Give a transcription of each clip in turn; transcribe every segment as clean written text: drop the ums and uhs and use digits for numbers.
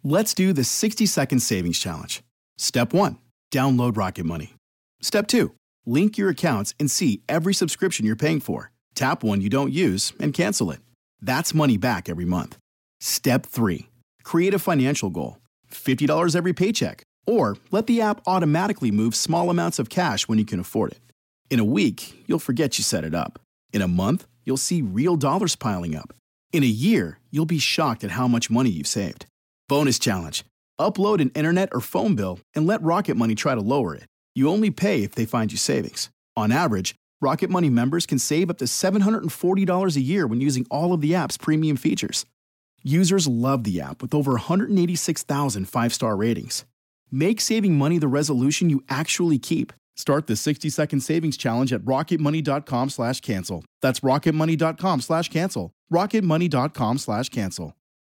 Let's do the 60-second savings challenge. Step 1, download Rocket Money. Step 2, link your accounts and see every subscription you're paying for. Tap one you don't use and cancel it. That's money back every month. Step 3, create a financial goal. $50 every paycheck. Or let the app automatically move small amounts of cash when you can afford it. In a week, you'll forget you set it up. In a month, you'll see real dollars piling up. In a year, you'll be shocked at how much money you've saved. Bonus challenge. Upload an internet or phone bill and let Rocket Money try to lower it. You only pay if they find you savings. On average, Rocket Money members can save up to $740 a year when using all of the app's premium features. Users love the app with over 186,000 five-star ratings. Make saving money the resolution you actually keep. Start the 60-second savings challenge at rocketmoney.com/cancel. That's rocketmoney.com/cancel. rocketmoney.com/cancel.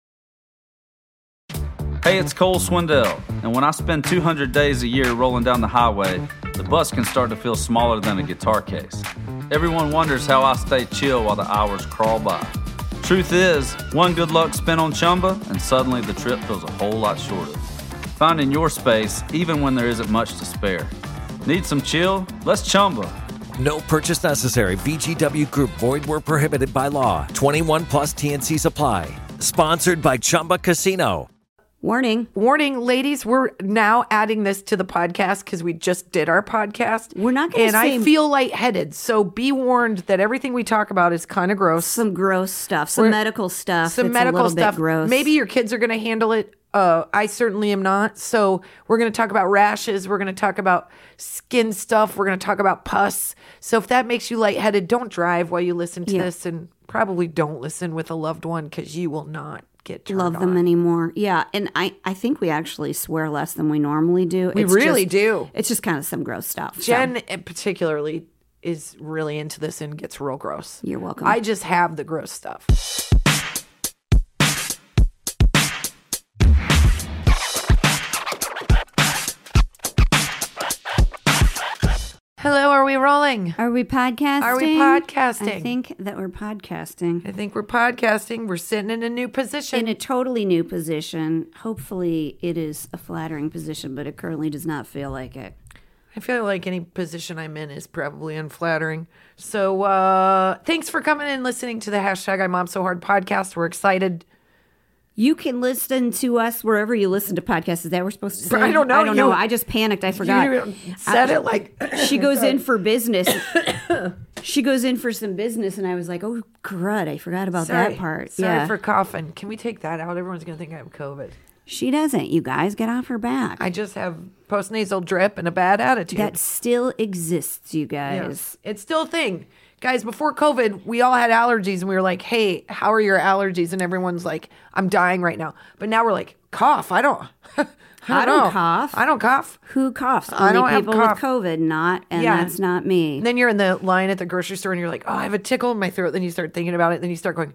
Hey, it's Cole Swindell, and when I spend 200 days a year rolling down the highway, the bus can start to feel smaller than a guitar case. Everyone wonders how I stay chill while the hours crawl by. Truth is, one good luck spin on Chumba, and suddenly the trip feels a whole lot shorter. Finding your space, even when there isn't much to spare. Need some chill? Let's Chumba. No purchase necessary. VGW Group. Void where prohibited by law. 21 plus TNC Supply. Sponsored by Chumba Casino. Warning, ladies, we're now adding this to the podcast because we just did our podcast. We're not going to say... And I feel lightheaded, so be warned that everything we talk about is kind of gross. Some gross stuff, some medical stuff. Some medical stuff. Bit gross. Maybe your kids are going to handle it. I certainly am not. So we're going to talk about rashes. We're going to talk about skin stuff. We're going to talk about pus. So if that makes you lightheaded, don't drive while you listen to this, and probably don't listen with a loved one because you will not get turned love them anymore. Yeah, and I think we actually swear less than we normally do. We really do. It's just kind of some gross stuff. Jen particularly is really into this and gets real gross. You're welcome. I just have the gross stuff. Hello, are we rolling? Are we podcasting? Are we podcasting? I think that we're podcasting. We're sitting in a new position. In a totally new position. Hopefully it is a flattering position, but it currently does not feel like it. I feel like any position I'm in is probably unflattering. So thanks for coming and listening to the hashtag I'm Mom So Hard podcast. We're excited. You can listen to us wherever you listen to podcasts. Is that what we're supposed to say? I don't know. I just panicked. I forgot. You said it like... She goes in for business. She goes in for some business, and I was like, oh, crud. I forgot about that part. Sorry for coughing. Can we take that out? Everyone's going to think I have COVID. She doesn't. You guys, get off her back. I just have postnasal drip and a bad attitude. That still exists, you guys. Yes. It's still a thing. Guys, before COVID, we all had allergies, and we were like, hey, how are your allergies? And everyone's like, I'm dying right now. But now we're like, cough. I don't cough. I don't cough. Who coughs? I don't have people have cough. with COVID, that's not me. And then you're in the line at the grocery store, and you're like, oh, I have a tickle in my throat. Then you start thinking about it. Then you start going...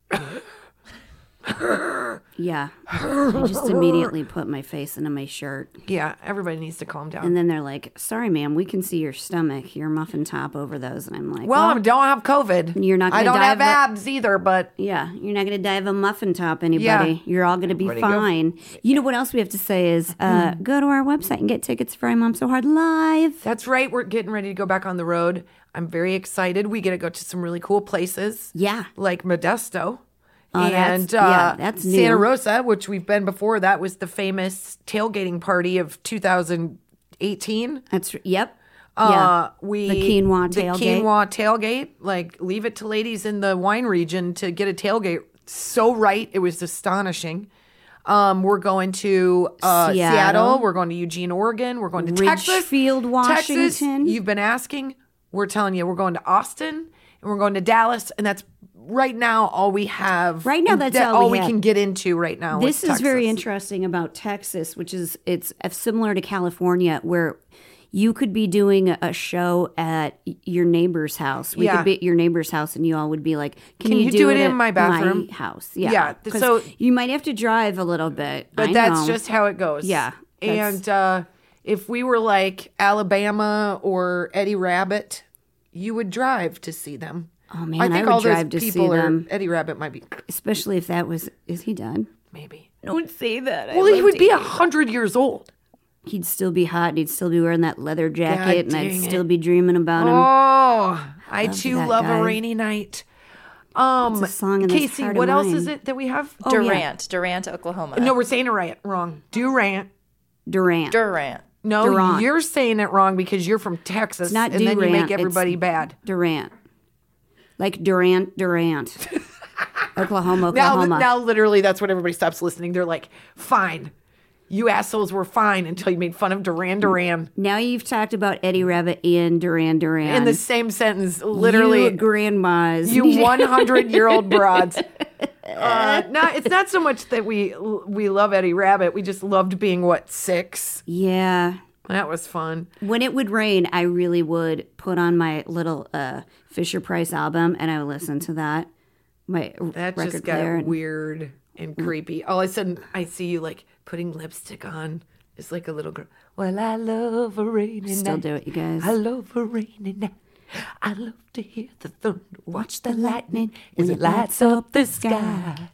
Yeah. I just immediately put my face into my shirt. Yeah, everybody needs to calm down. And then they're like, sorry, ma'am, we can see your stomach, your muffin top over those. And I'm like, well, I don't have COVID. You're not. I don't have abs either, but... Yeah, you're not going to die of a muffin top, anybody. Yeah. You're all going to be fine. You know what else we have to say is go to our website and get tickets for I'm Mom So Hard Live. That's right. We're getting ready to go back on the road. I'm very excited. We get to go to some really cool places. Yeah. Like Modesto. That's new. Santa Rosa, which we've been before. That was the famous tailgating party of 2018. Yep. The quinoa tailgate. The quinoa tailgate. Like, leave it to ladies in the wine region to get a tailgate. So right. It was astonishing. We're going to Seattle. We're going to Eugene, Oregon. We're going to Texas. Ridgefield, Washington. Texas. You've been asking. We're telling you. We're going to Austin. And we're going to Dallas. And that's right now all we have. Right now, that's all we can get into right now. This is very interesting about Texas, which is it's similar to California, where you could be doing a show at your neighbor's house. We could be at your neighbor's house, and you all would be like, "Can you do it in my bathroom?" My house, yeah. So you might have to drive a little bit, but that's just how it goes. Yeah, and if we were like Alabama or Eddie Rabbit, you would drive to see them. Oh man, I would drive to see them. Eddie Rabbit might be, especially if that was. Is he done? maybe. Don't say that. Well, he would be 100 years old. He'd still be hot, and he'd still be wearing that leather jacket, and I'd dang still be dreaming about him. Oh, I too that love guy. a rainy night. It's a song in this Casey, heart of what else mine. is it that we have? Oh, yeah. Durant, Oklahoma. No, we're saying it wrong. Durant. Durant. Durant. No, Durant. you're saying it wrong because you're from Texas, It's not and then you Durant, make everybody it's bad. Durant. Like Durant. Oklahoma. Now, literally, that's when everybody stops listening. They're like, fine. You assholes were fine until you made fun of Duran. Now you've talked about Eddie Rabbit and Duran. In the same sentence, literally. You grandmas. You 100-year-old broads. No, it's not so much that we love Eddie Rabbit. We just loved being, 6? Yeah. That was fun. When it would rain, I really would put on my little Fisher Price album, and I would listen to that. My That record just player. got weird and creepy. All of a sudden, I see you like putting lipstick on. It's like a little girl. Well, I love a rainy night. Still do it, you guys. I love a rainy night. I love to hear the thunder, watch the lightning as it lights up the sky.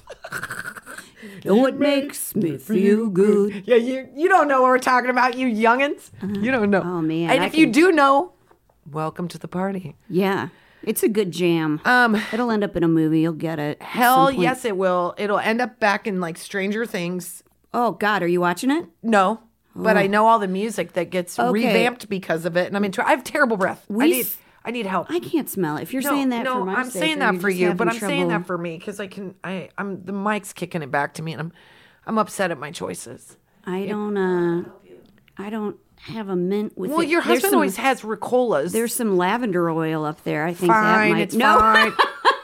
Oh, it makes me feel good. Yeah, you don't know what we're talking about, you youngins. You don't know. Oh, man, And I if you can- do know, welcome to the party. Yeah. It's a good jam. It'll end up in a movie. You'll get it. at Hell some point. yes, it will. It'll end up back in like Stranger Things. Oh, God. Are you watching it? No, but I know all the music that gets Okay. revamped because of it, and I'm into. I have terrible breath. I need help. I can't smell it. If you're saying that for my I'm sake, saying or that you're for just you, having but I'm saying trouble- that for me because I'm the mic's kicking it back to me, and I'm upset at my choices. I don't have a mint with Well, it. your There's husband some- always has Ricolas. There's some lavender oil up there. I think fine. that might. It's no, fine.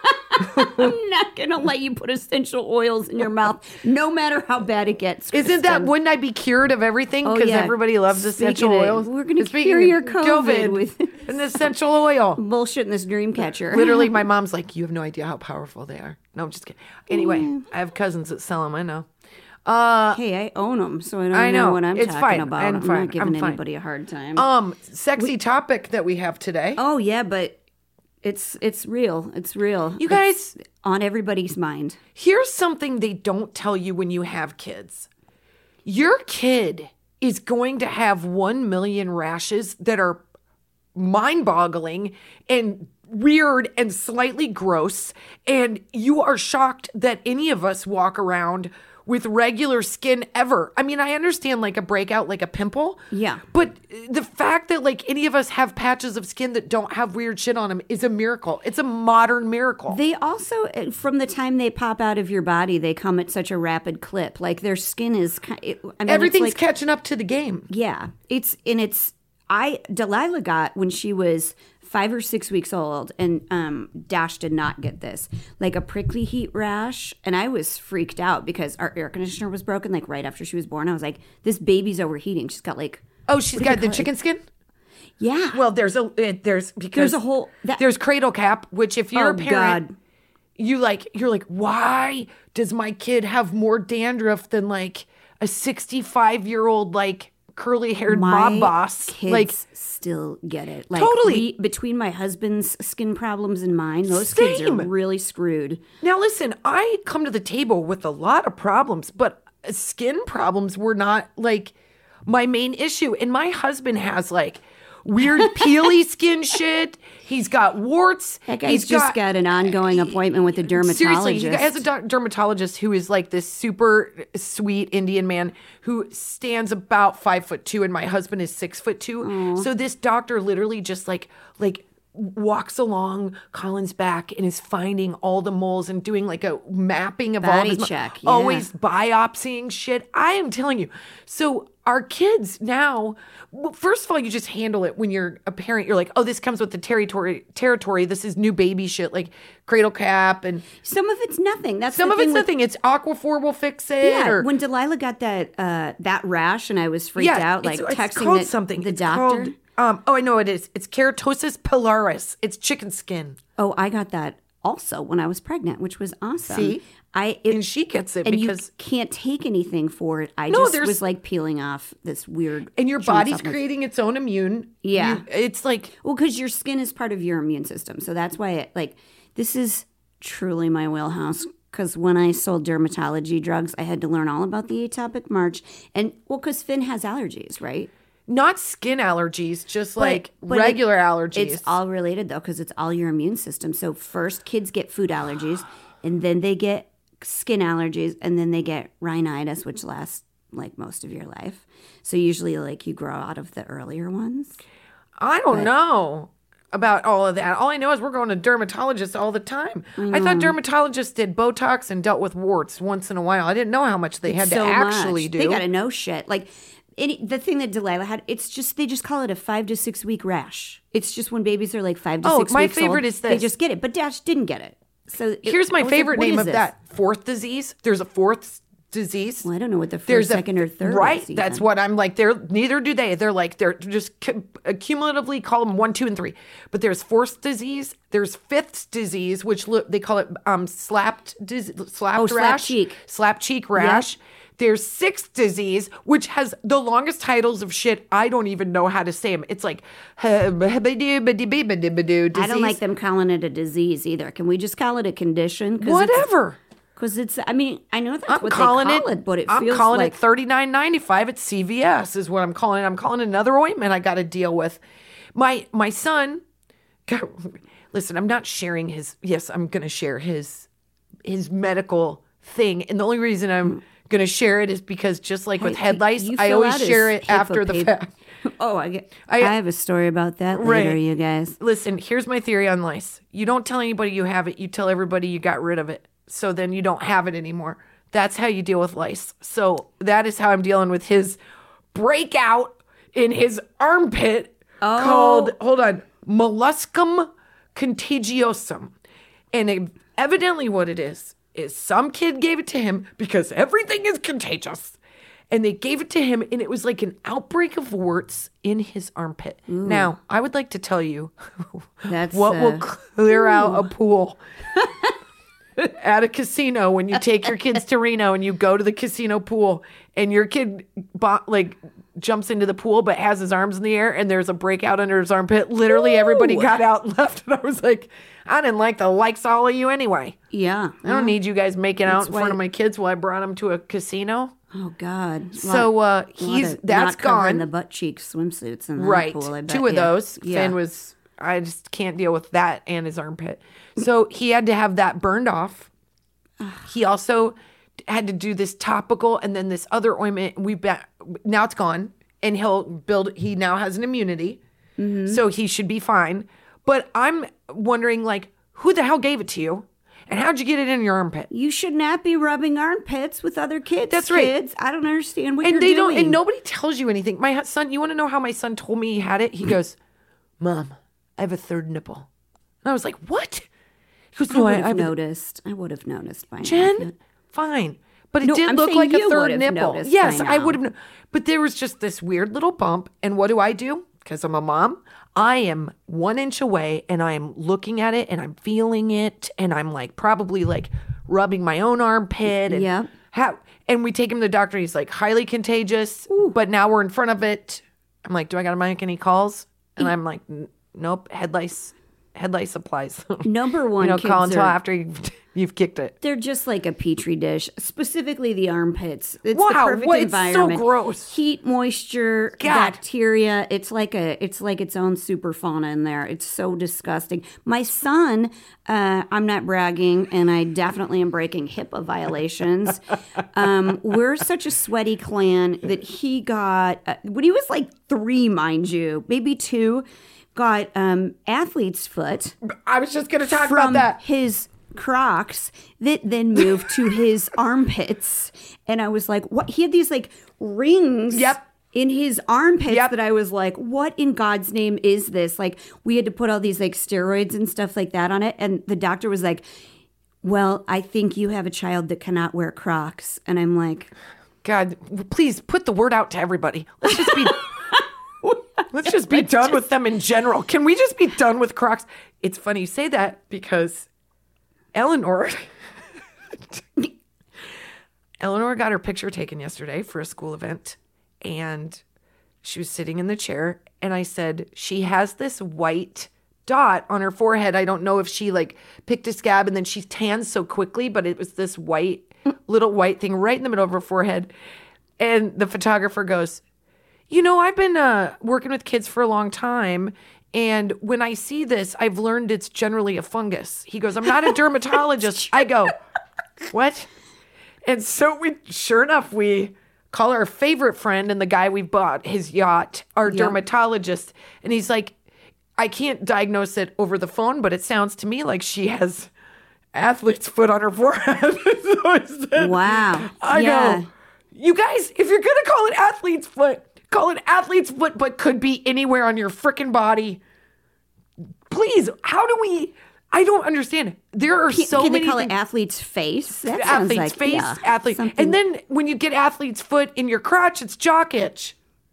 I'm not gonna let you put essential oils in your mouth, no matter how bad it gets. Isn't that? Kristen. Wouldn't I be cured of everything? Oh, Because yeah. everybody loves Speaking essential of- oils. we're gonna Speaking cure of your COVID with- an essential oil. bullshit in this dream catcher? Literally, my mom's like, "You have no idea how powerful they are." No, I'm just kidding. Anyway, I have cousins that sell them. I know. Hey, I own them, so I don't I know know. what I'm It's talking fine. about. I'm fine. not giving I'm fine. anybody a hard time. Sexy topic that we have today. Oh yeah, but it's real. It's real. You guys, It's on everybody's mind. here's something they don't tell you when you have kids. Your kid is going to have 1 million rashes that are mind-boggling and weird and slightly gross, and you are shocked that any of us walk around with regular skin ever. I mean, I understand like a breakout, like a pimple. Yeah. But the fact that like any of us have patches of skin that don't have weird shit on them is a miracle. It's a modern miracle. They also, from the time they pop out of your body, they come at such a rapid clip. Like their skin is, Everything's it's like, catching up to the game. yeah. Delilah got when she was 5 or 6 weeks old, and Dash did not get this, like a prickly heat rash, and I was freaked out because our air conditioner was broken like right after she was born. I was like, this baby's overheating. She's got like, Oh, she's got the chicken skin? yeah. Well, there's There's a whole there's cradle cap, which if you're Oh, a parent, God. you're like, why does my kid have more dandruff than like a 65-year-old like curly haired mob boss? Kids Like still get it. Like Totally. between my husband's skin problems and mine, those kids are Same. really screwed. now, listen, I come to the table with a lot of problems, but skin problems were not like my main issue. And my husband has like weird peely skin shit. He's got warts. That guy's just got an ongoing appointment with a dermatologist. Seriously, he has a dermatologist who is like this super sweet Indian man who stands about 5'2", and my husband is 6'2". So this doctor literally just like walks along Colin's back and is finding all the moles and doing like a mapping of all Body of his check, yeah. always biopsying shit. I am telling you. So our kids now, well, first of all, you just handle it when you're a parent. You're like, oh, this comes with the territory. This is new baby shit, like cradle cap, and Some of it's nothing. That's some the of it's thing with- nothing. It's Aquaphor will fix it. Yeah, or, when Delilah got that rash and I was freaked out, like it's texting called the, something. the It's doctor. called, I know it is. It's keratosis pilaris. It's chicken skin. Oh, I got that also when I was pregnant, which was awesome. See? And she gets it and because you can't take anything for it. I No, just there's- was like peeling off this weird. and your chewing body's supplement. creating its own immune. Yeah. It's like Well, because your skin is part of your immune system, so that's why this is truly my wheelhouse. because when I sold dermatology drugs, I had to learn all about the atopic march. And, because Finn has allergies, right? Not skin allergies, just like regular allergies. It's all related, though, because it's all your immune system. So first, kids get food allergies, and then they get skin allergies, and then they get rhinitis, which lasts like most of your life. So usually, like, you grow out of the earlier ones. I don't know about all of that. All I know is we're going to dermatologists all the time. I thought dermatologists did Botox and dealt with warts once in a while. I didn't know how much they had to actually do. They got to know shit. Like, the thing that Delilah had, it's just, they just call it a 5 to 6 week rash. It's just when babies are like 5 to 6 weeks old. My favorite is this. They just get it. But Dash didn't get it. So here's my favorite name of that. Fourth disease. There's a fourth disease. Well, I don't know what the first, second, or third right. is. Right. That's what I'm like. Neither do they. They're just cumulatively call them 1, 2, and 3. But there's fourth disease. There's fifth disease, which they call it slapped rash. Slap cheek rash. Yep. There's sixth disease, which has the longest titles of shit. I don't even know how to say them. It's like disease. I don't like them calling it a disease either. Can we just call it a condition? Whatever. Because it's, I mean, I know that's what they call it, but it feels like... I'm calling it $39.95 at CVS is what I'm calling it. I'm calling it another ointment I got to deal with. My son, listen, I'm not sharing his, yes, I'm going to share his medical thing. And the only reason I'm going to share it is because just like with head lice, I always share it after the fact. Oh, I have a story about that later, you guys. Listen, here's my theory on lice. You don't tell anybody you have it. You tell everybody you got rid of it. So then you don't have it anymore. That's how you deal with lice. So that is how I'm dealing with his breakout in his armpit called, hold on, molluscum contagiosum. And evidently what it is some kid gave it to him because everything is contagious. And they gave it to him, and it was like an outbreak of warts in his armpit. Ooh. Now, I would like to tell you what will clear out a pool at a casino when you take your kids to Reno and you go to the casino pool, and your kid jumps into the pool but has his arms in the air, and there's a breakout under his armpit. Literally, everybody got out and left, and I was like, I didn't like the likes of all of you anyway. Yeah. I don't need you guys making out in front of my kids while I brought them to a casino. Oh God! So that's gone. The butt cheek swimsuits in that pool. I bet. 2 of those. Yeah. Finn was. I just can't deal with that and his armpit. So he had to have that burned off. He also had to do this topical and then this other ointment. Now it's gone, and he now has an immunity, so he should be fine. But I'm wondering, like, who the hell gave it to you? And how'd you get it in your armpit? You should not be rubbing armpits with other kids. That's right. Kids. I don't understand what you're doing. And nobody tells you anything. My son, you want to know how my son told me he had it? He goes, Mom, I have a third nipple. And I was like, what? He goes, no, I would have noticed. I would have noticed by now. Jen, fine. But it did look like a third nipple. Yes, I would have. But there was just this weird little bump. And what do? Because I'm a mom. I am 1 inch away, and I am looking at it, and I'm feeling it, and I'm like probably like rubbing my own armpit. And and we take him to the doctor. He's like, highly contagious. Ooh. But now we're in front of it. I'm like, do I got to make any calls? And I'm like, nope. Head lice applies. Number one, call until after you've kicked it. They're just like a petri dish, specifically the armpits. It's the perfect environment. It's so gross. Heat, moisture, bacteria. It's like its own super fauna in there. It's so disgusting. My son, I'm not bragging, and I definitely am breaking HIPAA violations. We're such a sweaty clan that he got when he was like 3, mind you, maybe 2. Got athlete's foot. I was just going to talk about that. His Crocs that then moved to his armpits. And I was like, what? He had these like rings in his armpits that I was like, what in God's name is this? Like, we had to put all these like steroids and stuff like that on it. And the doctor was like, well, I think you have a child that cannot wear Crocs. And I'm like, God, please put the word out to everybody. Let's just be done with them in general. Can we just be done with Crocs? It's funny you say that because Eleanor got her picture taken yesterday for a school event, and she was sitting in the chair, and I said, she has this white dot on her forehead. I don't know if she like picked a scab and then she tanned so quickly, but it was this little white thing right in the middle of her forehead. And the photographer goes, I've been working with kids for a long time. And when I see this, I've learned it's generally a fungus. He goes, I'm not a dermatologist. I go, what? And so sure enough, we call our favorite friend and the guy we bought his yacht, our dermatologist. And he's like, I can't diagnose it over the phone, but it sounds to me like she has athlete's foot on her forehead. Wow. I go, you guys, if you're going to call it athlete's foot, call it athlete's foot, but could be anywhere on your freaking body. Please, I don't understand. There are so many. Can they call it athlete's face? That athlete's sounds like, face, athlete. something. And then when you get athlete's foot in your crotch, it's jock itch.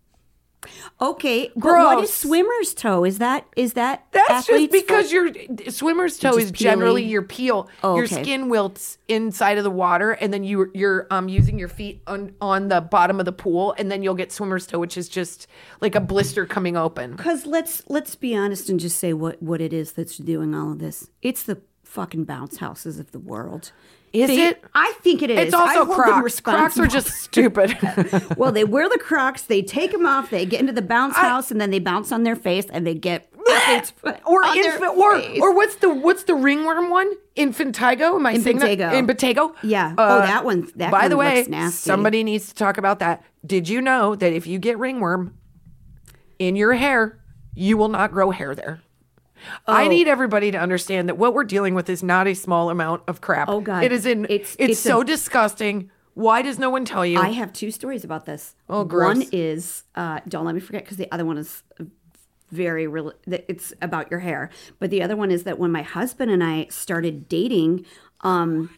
Okay, but Gross. what is swimmer's toe? Is that That's just because your swimmer's toe is Just generally peely? your peel. Oh, your okay. skin wilts inside of the water, and then you're using your feet on the bottom of the pool, and then you'll get swimmer's toe, which is just like a blister coming open. Because let's be honest and just say what it is that's doing all of this. It's the fucking bounce houses of the world. Is it? I think it is. It's also I hold them Crocs. Crocs are responsible. just stupid. Well, they wear the Crocs, they take them off, they get into the bounce house, and then they bounce on their face, and they get athlete's foot or on their face. or what's the ringworm one? Infantigo? Am I saying that? Impetigo? Yeah. That one. That by one the way, looks nasty. somebody needs to talk about that. Did you know that if you get ringworm in your hair, you will not grow hair there? I need everybody to understand that what we're dealing with is not a small amount of crap. Oh, God. It's so disgusting. Why does no one tell you? I have two stories about this. Oh, gross. One is, don't let me forget, because the other one is very real. It's about your hair. But the other one is that when my husband and I started dating, a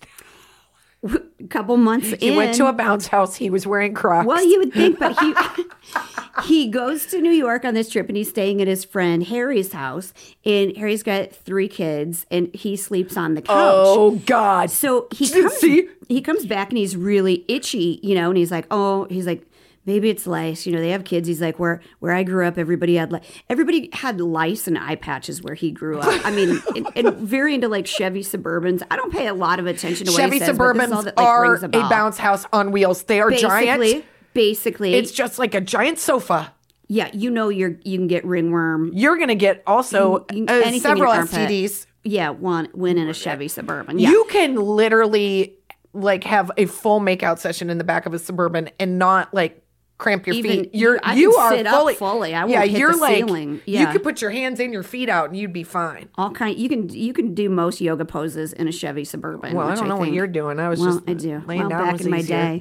couple months in. He went to a bounce house. He was wearing Crocs. Well, you would think, but he goes to New York on this trip, and he's staying at his friend Harry's house. And Harry's got 3 kids, and he sleeps on the couch. Oh, God. So he comes back, and he's really itchy, and he's like, maybe it's lice. They have kids. He's like, where I grew up, everybody had lice and eye patches where he grew up. I mean, and very into like Chevy Suburbans. I don't pay a lot of attention to what Chevy he says, but this is all Suburbans that, like, are rings a a bell. bounce house on wheels. They are giant. Basically, It's just like a giant sofa. yeah. You can get ringworm. You're going to get also Anything in several your armpit. STDs. Yeah, when in a Chevy Suburban. Yeah. You can literally like have a full makeout session in the back of a Suburban and not like cramp your feet. I you can are sit up fully. I won't hit you're the like ceiling. you Yeah. could put your hands in your feet out and you'd be fine. You can do most yoga poses in a Chevy Suburban. Well, I which don't know what think- you're doing. I was Well, just I do. laying Well, down back was in my easier. day.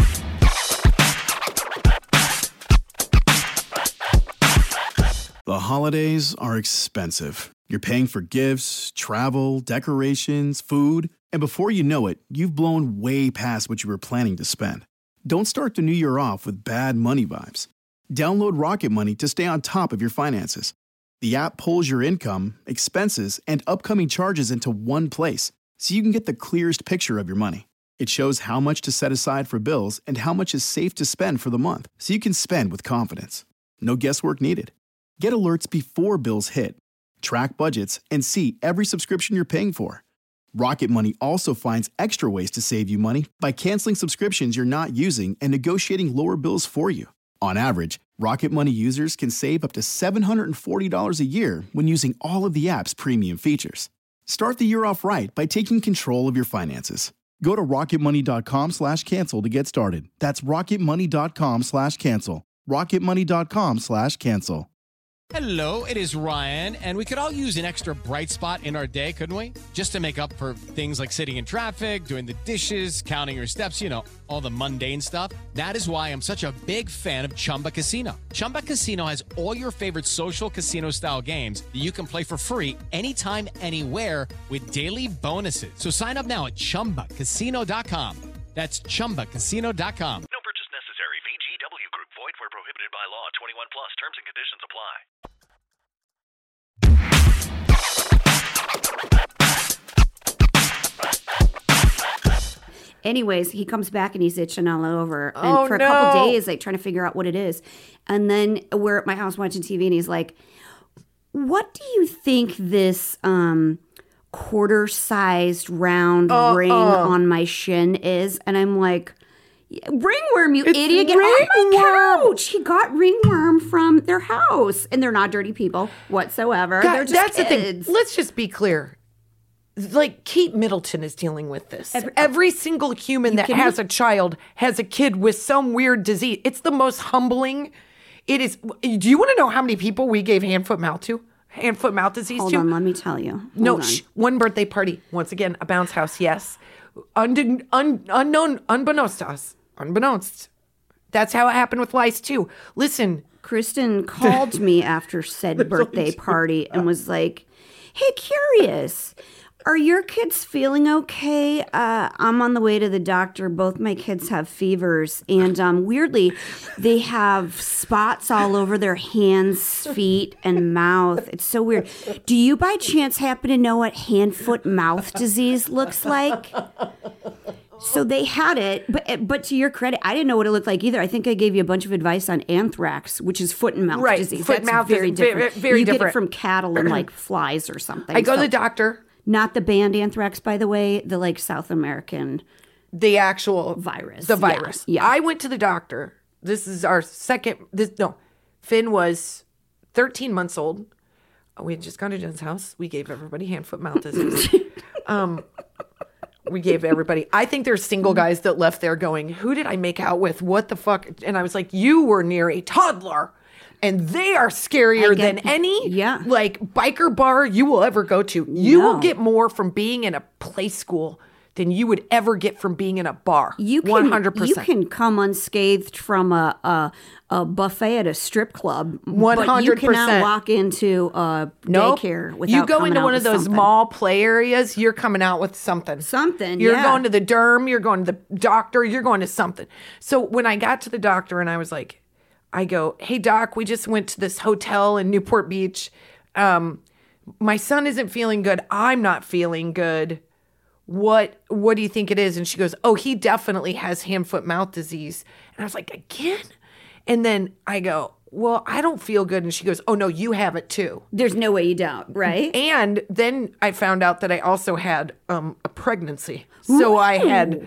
The holidays are expensive. You're paying for gifts, travel, decorations, food, and before you know it, you've blown way past what you were planning to spend. Don't start the new year off with bad money vibes. Download Rocket Money to stay on top of your finances. The app pulls your income, expenses, and upcoming charges into one place so you can get the clearest picture of your money. It shows how much to set aside for bills and how much is safe to spend for the month so you can spend with confidence. No guesswork needed. Get alerts before bills hit, track budgets, and see every subscription you're paying for. Rocket Money also finds extra ways to save you money by canceling subscriptions you're not using and negotiating lower bills for you. On average, Rocket Money users can save up to $740 a year when using all of the app's premium features. Start the year off right by taking control of your finances. Go to rocketmoney.com/cancel to get started. That's rocketmoney.com/cancel. rocketmoney.com/cancel. Hello, it is Ryan, and we could all use an extra bright spot in our day, couldn't we? Just to make up for things like sitting in traffic, doing the dishes, counting your steps, all the mundane stuff. That is why I'm such a big fan of Chumba Casino. Chumba Casino has all your favorite social casino-style games that you can play for free anytime, anywhere with daily bonuses. So sign up now at ChumbaCasino.com. That's ChumbaCasino.com. No purchase necessary. VGW Group. Void where prohibited by law. 21 plus. Terms and conditions apply. Anyways, he comes back and he's itching all over. And Oh, for a no. couple days, like trying to figure out what it is. And then we're at my house watching TV and he's like, What do you think this quarter-sized round ring on my shin is? And I'm like, ringworm, you idiot. Get off my couch. He got ringworm from their house. And they're not dirty people whatsoever. God, they're just that's kids. the thing. Let's just be clear. Like, Kate Middleton is dealing with this. Every single human that has a child has a kid with some weird disease. It's the most humbling. It is. Do you want to know how many people we gave hand, foot, mouth to? Hand, foot, mouth disease to? Hold on, let me tell you. One birthday party. Once again, a bounce house, yes. Unbeknownst to us. Unbeknownst. That's how it happened with lice, too. Listen. Kristen called me after said birthday party and was like, hey, curious. Are your kids feeling okay? I'm on the way to the doctor. Both my kids have fevers. And weirdly, they have spots all over their hands, feet, and mouth. It's so weird. Do you by chance happen to know what hand, foot, mouth disease looks like? So they had it, but to your credit, I didn't know what it looked like either. I think I gave you a bunch of advice on anthrax, which is foot and mouth disease. Foot and mouth very is different. Very you different. get it from cattle and like flies or something. I go to the doctor. Not the banned anthrax, by the way, the like South American. The actual virus. The virus. Yeah. I went to the doctor. This is our second. Finn was 13 months old. We had just gone to Jen's house. We gave everybody hand, foot, mouth disease. We gave everybody. I think there's single guys that left there going, who did I make out with? What the fuck? And I was like, you were near a toddler. And they are scarier than any like biker bar you will ever go to. You will get more from being in a play school than you would ever get from being in a bar. 100%. You can come unscathed from a buffet at a strip club. 100%. But you cannot walk into a daycare without you go coming into out one of with those something. mall play areas, you're coming out with something. You're going to the derm, you're going to the doctor, you're going to something. So when I got to the doctor and I go, hey, doc, we just went to this hotel in Newport Beach. My son isn't feeling good. I'm not feeling good. What do you think it is? And she goes, oh, he definitely has hand, foot, mouth disease. And I was like, again? And then I go, well, I don't feel good. And she goes, oh, no, you have it too. There's no way you don't, right? And then I found out that I also had a pregnancy. So I had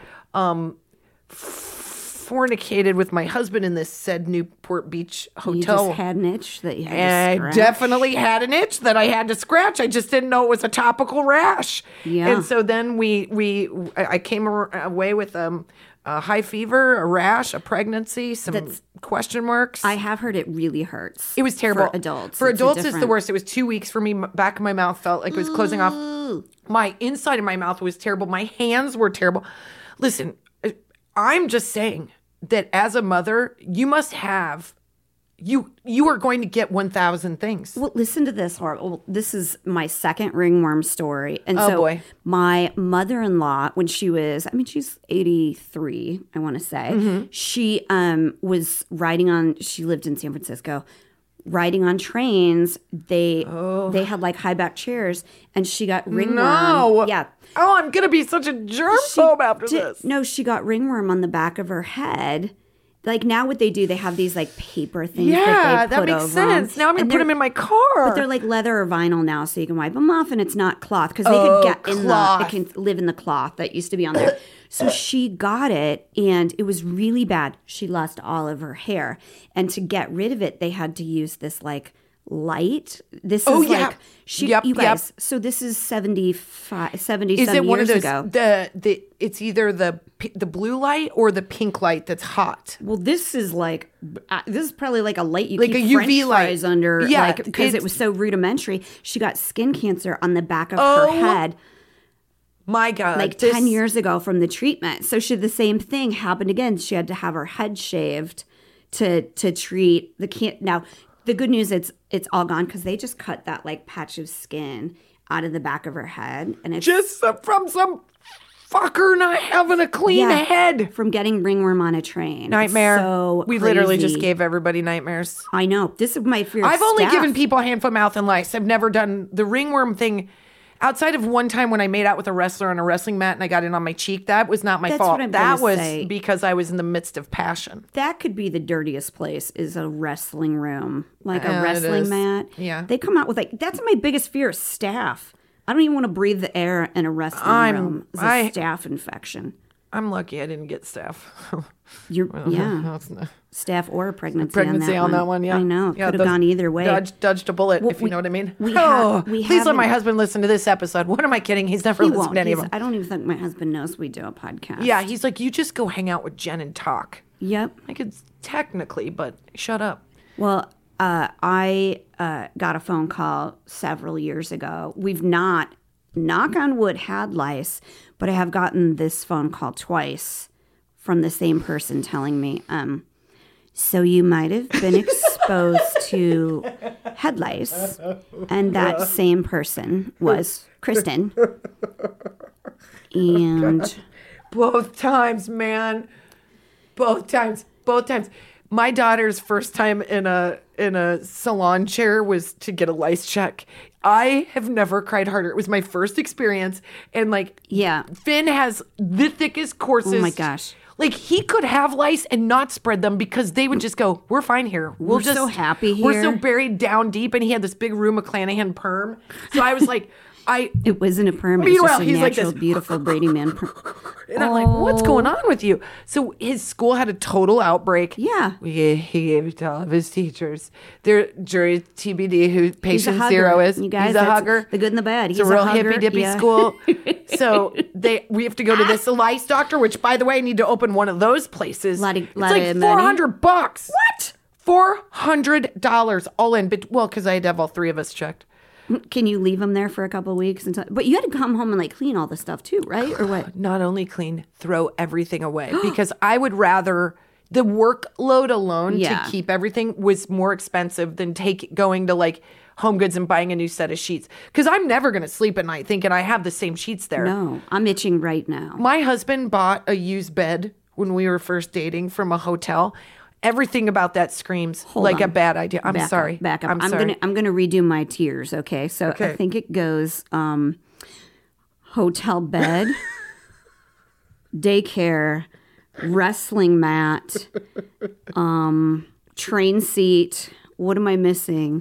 fornicated with my husband in this said Newport Beach hotel. You just had an itch that you had to scratch. I definitely had an itch that I had to scratch. I just didn't know it was a topical rash. Yeah. And so then I came away with a high fever, a rash, a pregnancy, some question marks. I have heard it really hurts. It was terrible. For adults. For adults, it's the worst. It was 2 weeks for me. Back of my mouth felt like it was closing off. My inside of my mouth was terrible. My hands were terrible. Listen, I'm just saying that as a mother, you must have, you are going to get 1,000 things. Well, listen to this. Well, this is my second ringworm story. And boy. My mother-in-law, when she's 83, I want to say, she was she lived in San Francisco, riding on trains. They had like high back chairs, and she got ringworm. No. Yeah. Oh, I'm going to be such a germphobe after this. No, she got ringworm on the back of her head. Like now what they do, they have these like paper things that they put makes over sense. them. Now I'm going to put them in my car. But they're like leather or vinyl now, so you can wipe them off, and it's not cloth. Because they could get in it can live in the cloth that used to be on there. So she got it, and it was really bad. She lost all of her hair. And to get rid of it, they had to use this like light. This is like you guys. So this is 70 is it one years of those, ago. It's either the blue light or the pink light that's hot. Well, this is like this is probably like a light you like keep a UV French light fries under, yeah, because it was so rudimentary. She got skin cancer on the back of her head. My God, like 10 years ago from the treatment. So the same thing happened again. She had to have her head shaved to treat the cancer. Now, the good news, it's all gone because they just cut that like patch of skin out of the back of her head, and it's just from some fucker not having a clean head from getting ringworm on a train. Nightmare. So we crazy. Literally just gave everybody nightmares. I know. This is my fear. I've only given people hand, foot, mouth, and lice. I've never done the ringworm thing. outside of one time when I made out with a wrestler on a wrestling mat and I got in on my cheek, that was not my That's fault. what I'm That gonna was say. because I was in the midst of passion. That could be the dirtiest place is a wrestling room, like Yeah, a it wrestling is. mat. Yeah. They come out with that's my biggest fear is staph. I don't even want to breathe the air in a wrestling room. It's a staph infection. I'm lucky I didn't get staph. That's not- Staph or pregnancy. Pregnancy on that one, yeah. I know. It Yeah, could have gone either way. Dodged a bullet, Well, if you know what I mean. we Please let my haven't- husband listen to this episode. What am I kidding? He's never He listened won't. to any of them. I don't even think my husband knows we do a podcast. Yeah, he's like, you just go hang out with Jen and talk. Yep. I could technically, but shut up. Well, I got a phone call several years ago. We've not, knock on wood, had lice, but I have gotten this phone call twice from the same person telling me, so you might have been exposed to head lice. And that same person was Kristen. And Both times, man. Both times. My daughter's first time in a salon chair was to get a lice check. I have never cried harder. It was my first experience, and yeah. Finn has the thickest, coarsest. Oh my gosh. Like he could have lice and not spread them because they would just go, "We're fine here. We're so happy We're so here." buried down deep." And he had this big Rue McClanahan perm, so I was like, It wasn't a perm. It was Meanwhile, just a he's like natural, this. beautiful Brady man perm. And I'm like, what's going on with you? So his school had a total outbreak. Yeah. He gave it to all of his teachers. They're jury TBD who He's a patient hugger. zero is. You guys, He's a that's hugger. the good and the bad. It's a He's real hugger, hippy dippy yeah. school. So we have to go to this lice doctor, which by the way, I need to open one of those places. It's like $400. What? $400 all in. But because I had to have all three of us checked. Can you leave them there for a couple of weeks? But you had to come home and clean all the stuff too, right? Or what? Not only clean, throw everything away because I would rather the workload alone Yeah. to keep everything was more expensive than going to Home Goods and buying a new set of sheets because I'm never going to sleep at night thinking I have the same sheets there. No, I'm itching right now. My husband bought a used bed when we were first dating from a hotel. Everything about that screams Hold like on. a bad idea. I'm Back sorry. Up, back up. I'm I'm sorry. gonna redo my tiers. Okay, so Okay. I think it goes hotel bed, daycare, wrestling mat, train seat. What am I missing?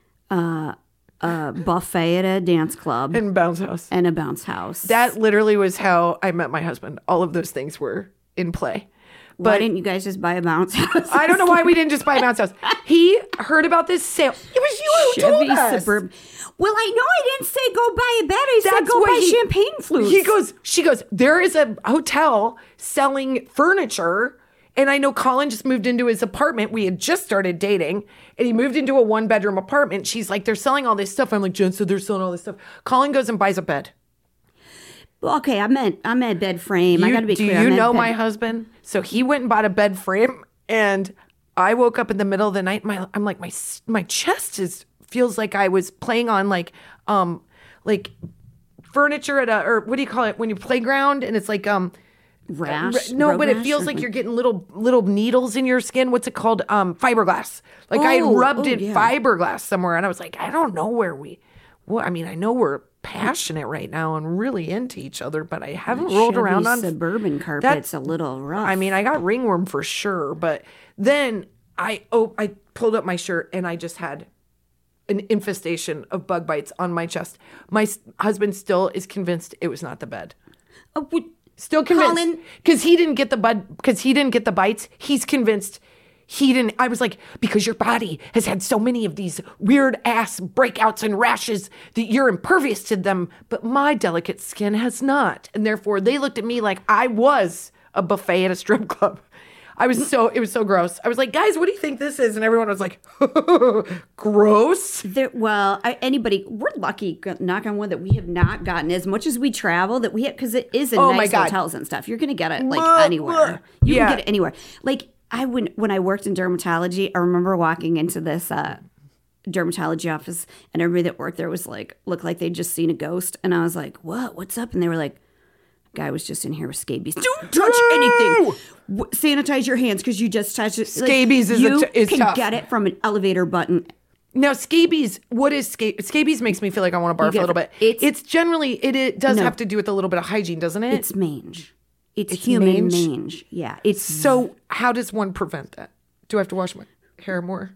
Buffet at a dance club And bounce house. and a bounce house. That literally was how I met my husband. All of those things were in play. Why didn't you guys just buy a bounce house? I don't know why we didn't just buy a bounce house. He heard about this sale. It was you who Chevy told us. Suburban. Well, I know I didn't say go buy a bed. I said go what buy champagne flutes. She goes, there is a hotel selling furniture. And I know Colin just moved into his apartment. We had just started dating. And he moved into a 1-bedroom apartment. She's like, they're selling all this stuff. I'm like, Jen, so they're selling all this stuff. Colin goes and buys a bed. Well, okay, I meant bed frame. I got to be Do clear. I you meant know bed- my husband? So he went and bought a bed frame, and I woke up in the middle of the night. I'm like, my chest feels like I was playing on like furniture at or what do you call it when you playground, and it's like rash. no, road but it rash, feels or like you're getting little needles in your skin. What's it called? Fiberglass. Like I had rubbed in yeah. fiberglass somewhere, and I was like, I don't know where we. Well, I mean, I know we're passionate right now and really into each other, but I haven't rolled Chevy around on Suburban carpet's a little rough. I mean, I got ringworm for sure, but then I pulled up my shirt and I just had an infestation of bug bites on my chest. My husband still is convinced it was not the bed. Still convinced Colin- because he didn't get the bites. He's convinced he didn't. I was like, because your body has had so many of these weird ass breakouts and rashes that you're impervious to them, but my delicate skin has not. And therefore they looked at me like I was a buffet at a strip club. It was so gross. I was like, guys, what do you think this is? And everyone was like, gross. We're lucky, knock on wood, that we have not gotten as much as we travel that we have, because it is in Oh my nice God. hotels and stuff. You're going to get it anywhere. You Yeah. can get it anywhere. Like when I worked in dermatology, I remember walking into this dermatology office and everybody that worked there was like, looked like they'd just seen a ghost. And I was like, what's up? And they were like, guy was just in here with scabies. Don't touch anything. Sanitize your hands because you just touched it. Scabies is you is can tough. get it from an elevator button Now, scabies, what is scabies? Scabies makes me feel like I want to barf a little bit. It's generally, it does have to do with a little bit of hygiene, doesn't it? It's mange. It's human mange. Yeah. So how does one prevent that? Do I have to wash my hair more?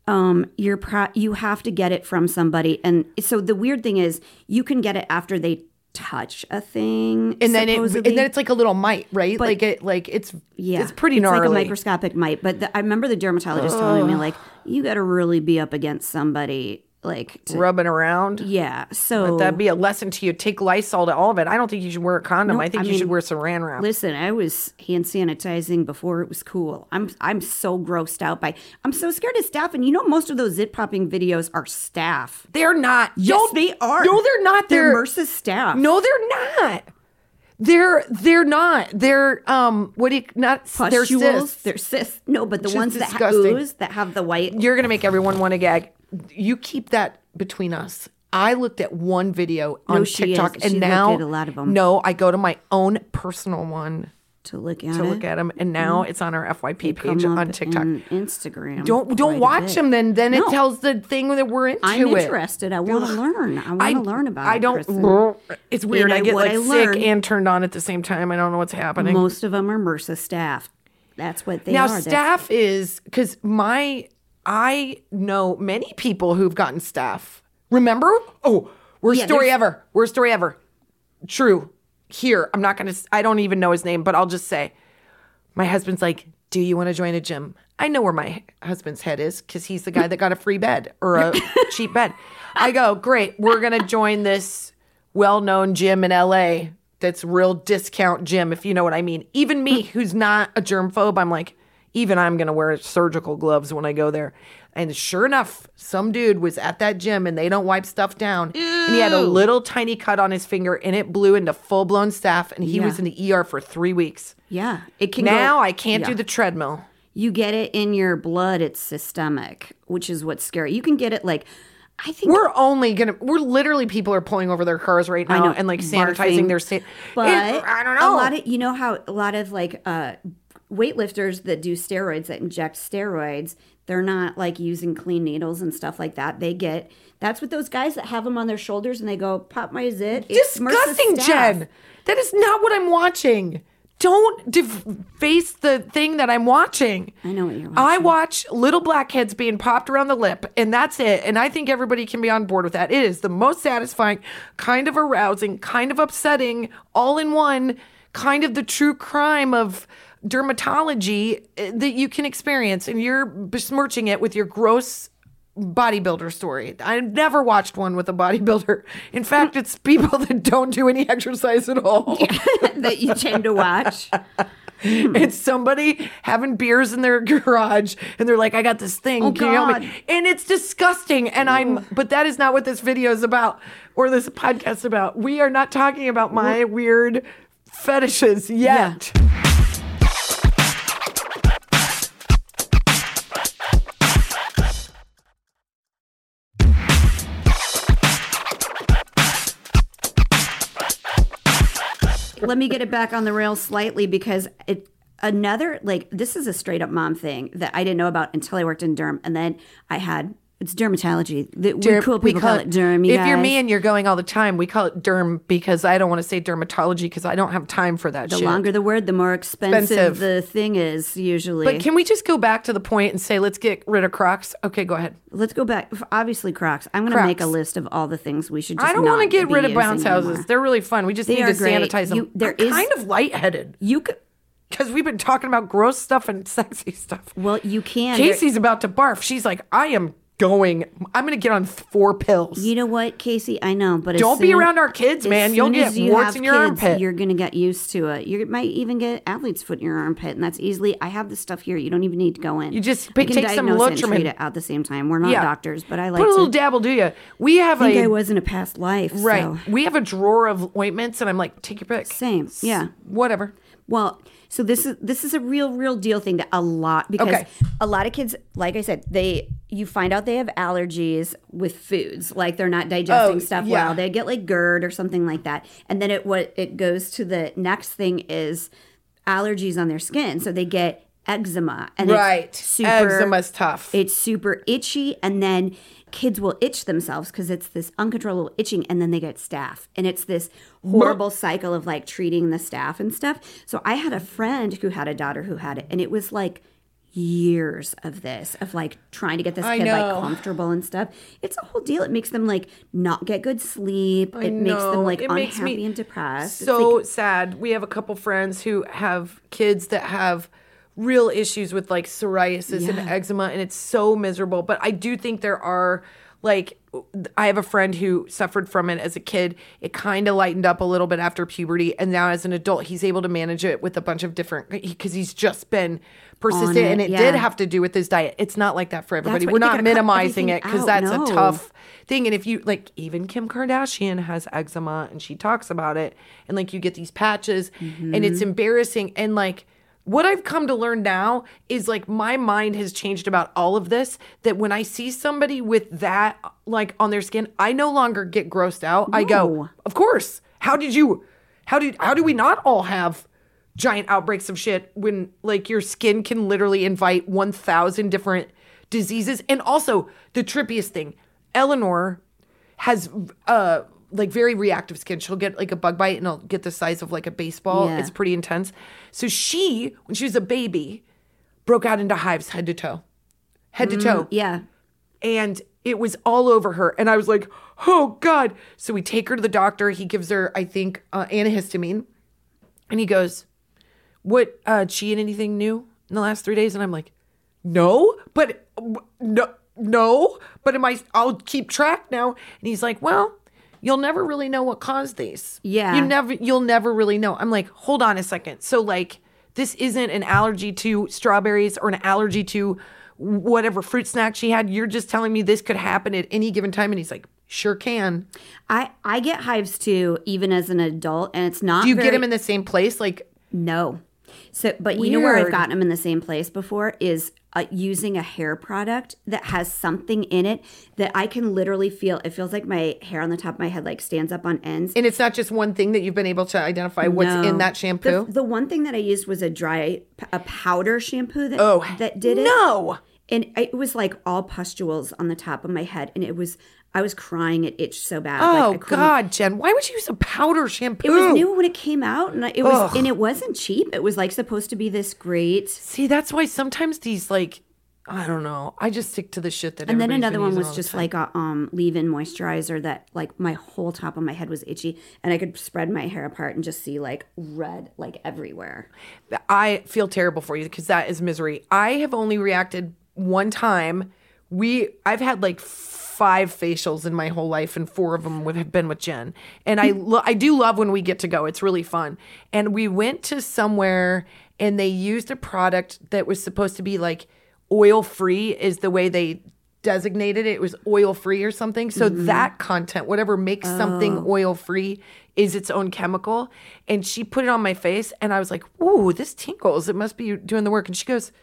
You have to get it from somebody. And so the weird thing is you can get it after they touch a thing. And then it's like a little mite, right? But, it's pretty gnarly. It's like a microscopic mite. But I remember the dermatologist telling me, like, you got to really be up against somebody, like, rubbing around. Yeah. So let that be a lesson to you. Take Lysol to all of it. I don't think you should wear a condom. I think you should wear Saran wrap. Listen, I was hand sanitizing before it was cool. I'm so grossed out by. I'm so scared of staph. And you know, most of those zit popping videos are staph. They're not. Yes, they are. No, they're not. They're MRSA staph. No, they're not. They're not. They're They're cysts. They're cysts. No, but the ones that ooze, that have the white. You're gonna make everyone want to gag. You keep that between us. I looked at one video on TikTok, and now looked at a lot of them. No, I go to my own personal one to look at them, and now it's on our FYP page on TikTok, and Instagram. Don't watch them. Then it tells the thing that we're into. I'm interested. I want to learn. I want to learn about. I don't. Kristen. It's weird. I get sick and turned on at the same time. I don't know what's happening. Most of them are MRSA staph. That's what they are. Now staph is because I know many people who've gotten staph. Remember? Oh, worst story ever. Worst story ever. True. Here, I don't even know his name, but I'll just say, my husband's like, do you want to join a gym? I know where my husband's head is because he's the guy that got a free bed or a cheap bed. I go, great. We're going to join this well-known gym in LA that's real discount gym, if you know what I mean. Even me, who's not a germphobe, I'm like, even I'm going to wear surgical gloves when I go there. And sure enough, some dude was at that gym and they don't wipe stuff down. Ew. And he had a little tiny cut on his finger and it blew into full-blown staph. And he was in the ER for 3 weeks. Yeah. It can I can't do the treadmill. You get it in your blood. It's systemic, which is what's scary. You can get it like... I think we're literally people are pulling over their cars right now and like sanitizing their state. But I don't know. A lot of like weightlifters that do steroids, that inject steroids, they're not like using clean needles and stuff like that. That's what those guys that have them on their shoulders and they go, pop my zit. Disgusting, Jen. That is not what I'm watching. Don't deface the thing that I'm watching. I know what you're watching. I watch little blackheads being popped around the lip, and that's it. And I think everybody can be on board with that. It is the most satisfying, kind of arousing, kind of upsetting, all in one, kind of the true crime of dermatology that you can experience. And you're besmirching it with your gross bodybuilder story. I've never watched one with a bodybuilder. In fact, it's people that don't do any exercise at all that you tend to watch. It's somebody having beers in their garage and they're like, I got this thing. Oh, Can you help me? And it's disgusting. And but that is not what this video is about or this podcast is about. We are not talking about my weird fetishes yet. Yeah. Let me get it back on the rails slightly because this is a straight up mom thing that I didn't know about until I worked in derm. And then it's dermatology. Cool people call it derm. If you're me and you're going all the time, we call it derm because I don't want to say dermatology because I don't have time for that shit. The longer the word, the more expensive the thing is usually. But can we just go back to the point and say, let's get rid of Crocs? Okay, go ahead. Let's go back. Obviously, Crocs. I'm going to make a list of all the things we should just I don't want to get rid of bounce houses. Anymore. They're really fun. We just need to sanitize them. I'm kind of lightheaded. Because we've been talking about gross stuff and sexy stuff. Well, you can. Casey's about to barf. She's like, I'm going to get on 4 pills. You know what, Casey? I know, but don't be around our kids, man. You'll get warts in your armpit. You're going to get used to it. You might even get athlete's foot in your armpit, and that's easily. I have this stuff here. You don't even need to go in. You just take some Lotrimin and treat it at the same time. We're not doctors, but I like put a little dabble. Do you? We have I think I was in a past life, right? So. We have a drawer of ointments, and I'm like, take your pick. Same, yeah, whatever. Well. So this is a real deal thing that a lot of kids, like I said, you find out they have allergies with foods, like they're not digesting stuff well. They get like GERD or something like that, and then it goes to the next thing is allergies on their skin. So they get eczema. And Right. It's super, Eczema's tough. It's super itchy. And then kids will itch themselves because it's this uncontrollable itching, and then they get staph. And it's this horrible cycle of like treating the staph and stuff. So I had a friend who had a daughter who had it, and it was like years of this, of like trying to get this kid like comfortable and stuff. It's a whole deal. It makes them like not get good sleep. It makes them like unhappy and depressed. So like, sad. We have a couple friends who have kids that have real issues with like psoriasis and eczema, and it's so miserable. But I do think there are like, I have a friend who suffered from it as a kid. It kind of lightened up a little bit after puberty, and now as an adult, he's able to manage it with a bunch of different, because he's just been persistent, and it did have to do with his diet. It's not like that for everybody. We're not minimizing it because that's a tough thing. And if you like, even Kim Kardashian has eczema, and she talks about it, and like you get these patches, and it's embarrassing. And like, what I've come to learn now is like my mind has changed about all of this, that when I see somebody with that like on their skin, I no longer get grossed out. I go, of course. How do we not all have giant outbreaks of shit when like your skin can literally invite 1,000 different diseases? And also the trippiest thing, Eleanor has like very reactive skin. She'll get like a bug bite and it'll get the size of like a baseball. It's pretty intense. So she, when she was a baby, broke out into hives head to toe. Yeah. And it was all over her. And I was like, oh God. So we take her to the doctor. He gives her, I think, antihistamine. And he goes, what, she eat anything new in the last 3 days? And I'm like, no, but I'll keep track now. And he's like, well, you'll never really know what caused these. Yeah. You'll never really know. I'm like, hold on a second. So like, this isn't an allergy to strawberries or an allergy to whatever fruit snack she had. You're just telling me this could happen at any given time. And he's like, sure can. I get hives too, even as an adult, and it's not. Do you get them in the same place? Like, no. So, but you know where I've gotten them in the same place before is using a hair product that has something in it that I can literally feel. It feels like my hair on the top of my head like stands up on ends. And it's not just one thing that you've been able to identify what's in that shampoo? The one thing that I used was a powder shampoo that did it. No. And it was like all pustules on the top of my head. And I was crying. It itched so bad. Oh, God, Jen. Why would you use a powder shampoo? It was new when it came out. And it wasn't cheap. It was like supposed to be this great. See, that's why sometimes these like, I don't know. I just stick to the shit that And then another one was just like a leave-in moisturizer that like my whole top of my head was itchy. And I could spread my hair apart and just see like red like everywhere. I feel terrible for you because that is misery. I have only reacted one time. I've had like 5 facials in my whole life, and 4 of them would have been with Jen. And I do love when we get to go. It's really fun. And we went to somewhere, and they used a product that was supposed to be like oil-free is the way they designated it. It was oil-free or something. So that content, whatever makes something oil-free, is its own chemical. And she put it on my face, and I was like, ooh, this tingles. It must be doing the work. And she goes,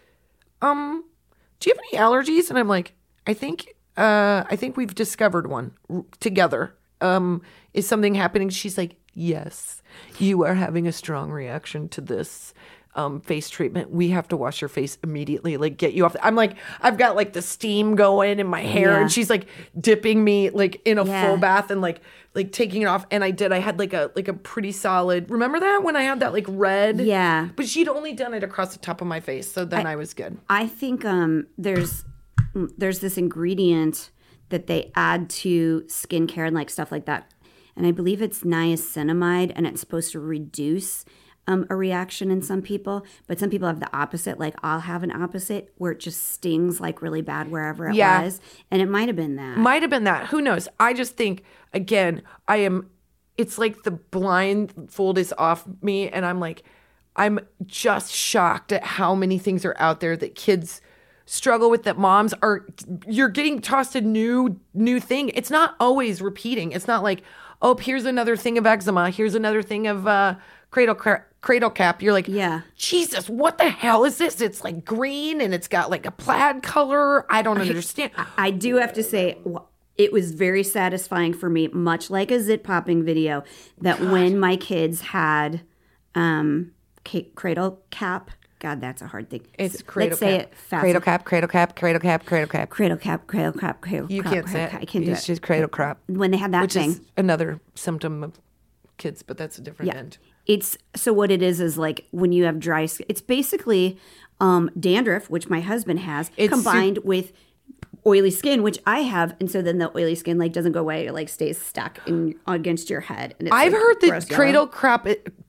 do you have any allergies? And I'm like, I think we've discovered one together. Is something happening? She's like, yes, you are having a strong reaction to this face treatment. We have to wash your face immediately, like get you off. I'm like, I've got like the steam going in my hair, and she's like dipping me like in a full bath and like taking it off. And I had like a pretty solid. Remember that when I had that like red? Yeah. But she'd only done it across the top of my face, so then I was good. I think there's this ingredient that they add to skincare and like stuff like that, and I believe it's niacinamide, and it's supposed to reduce a reaction in some people, but some people have the opposite. Like I'll have an opposite where it just stings like really bad wherever it was, and it might have been that. Who knows? I just think, again, it's like the blindfold is off me, and I'm just shocked at how many things are out there that kids struggle with, that moms you're getting tossed a new thing. It's not always repeating. It's not like, oh, here's another thing of eczema. Here's another thing of cradle cap. You're like, Jesus, what the hell is this? It's like green and it's got like a plaid color. I don't understand. I do have to say, it was very satisfying for me, much like a zit popping video, that when my kids had cradle cap God, that's a hard thing. It's cradle Let's cap. say it fast. Cradle cap, cradle cap, cradle cap, cradle cap. Cradle cap, cradle cap, cradle You cap. can't say it. I can't do It's it. just cradle crap. When they had that Which thing. is another symptom of kids, but that's a different end. It's so what it is like when you have dry skin. It's basically dandruff, which my husband has, combined with oily skin, which I have, and so then the oily skin like doesn't go away; it like stays stuck against your head. And it's, I've like, heard that gross cradle crap.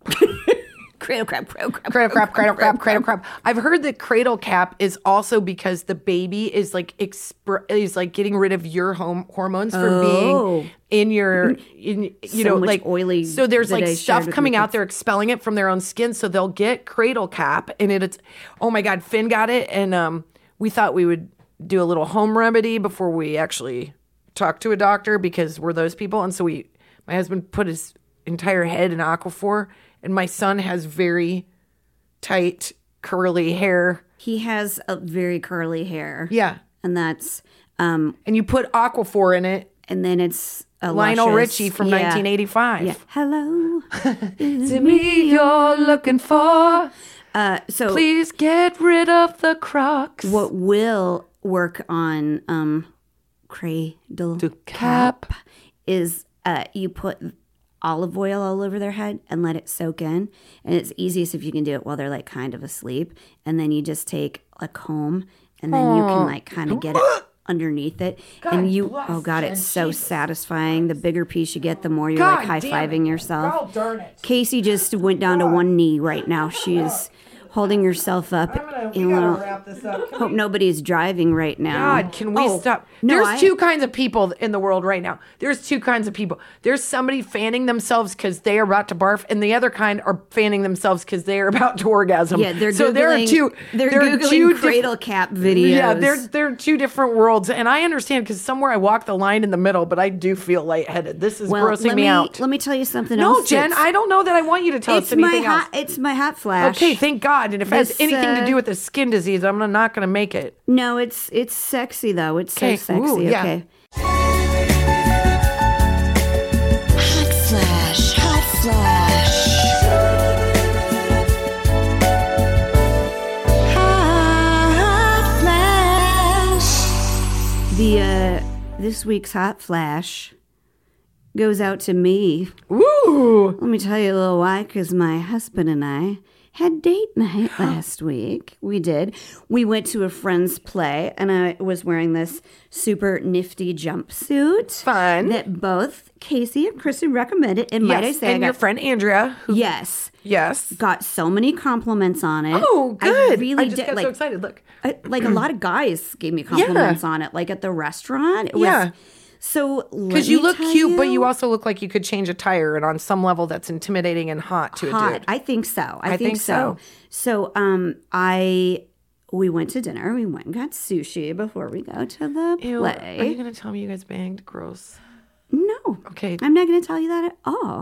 cradle crap, cradle crap, Cradle crap, cradle crap, cradle crap. I've heard that cradle cap is also because the baby is like is like getting rid of your hormones from being in your So much like oily So there's that like I shared stuff with coming my out kids. there expelling it from their own skin, so they'll get cradle cap, and it's oh my god, Finn got it, and we thought we would do a little home remedy before we actually talk to a doctor because we're those people, and so my husband put his entire head in Aquaphor. And my son has very tight, curly hair. He has a very curly hair. Yeah. And that's And you put Aquaphor in it. and then it's a Lionel luscious- Richie from yeah. 1985. Yeah. Hello. To me, you're looking for. So Please get rid of the Crocs. what will work on cradle cap. is you put olive oil all over their head and let it soak in. And it's easiest if you can do it while they're like kind of asleep. And then you just take a comb and then you can like kind of get it underneath it. And you, oh God, it's so satisfying. The bigger piece you get, the more you're like high-fiving yourself. Oh, darn it. Casey just went down to one knee right now. She's holding herself up. We gotta wrap this up. Hope nobody's driving right now. God, can we stop? No, There's two kinds of people in the world right now. There's two kinds of people. There's somebody fanning themselves because they are about to barf, and the other kind are fanning themselves because they are about to orgasm. Yeah, they're so Googling, there are two. They're there are Googling two cradle cap videos. Yeah, they're two different worlds, and I understand because somewhere I walk the line in the middle, but I do feel lightheaded. This is grossing me out. Let me tell you something No, else. Jen, I don't know that I want you to tell us anything else. It's my hot flash. Okay, thank God. And if it has This, anything to do with a skin disease, I'm not going to make it. No, it's sexy though. It's so Okay, sexy. ooh, yeah. Okay. Hot flash, hot flash. Hot flash. This week's hot flash goes out to me. Ooh. Let me tell you a little why, because my husband and I had date night last week. We did. We went to a friend's play, and I was wearing this super nifty jumpsuit. Fun. That both Casey and Kristen recommended. And might I say, and your friend Andrea. Who, yes, yes. got so many compliments on it. Oh, good. I really just did. got Like, so excited. Look. like a lot of guys gave me compliments on it. Like at the restaurant. It was, Yeah. So Because you look cute, but you also look like you could change a tire, and on some level, that's intimidating and hot to a dude. I think so. I think so. So, we went to dinner. We went and got sushi before we go to the Ew, are you play. going to tell me you guys banged? Gross. No. Okay. I'm not going to tell you that at all.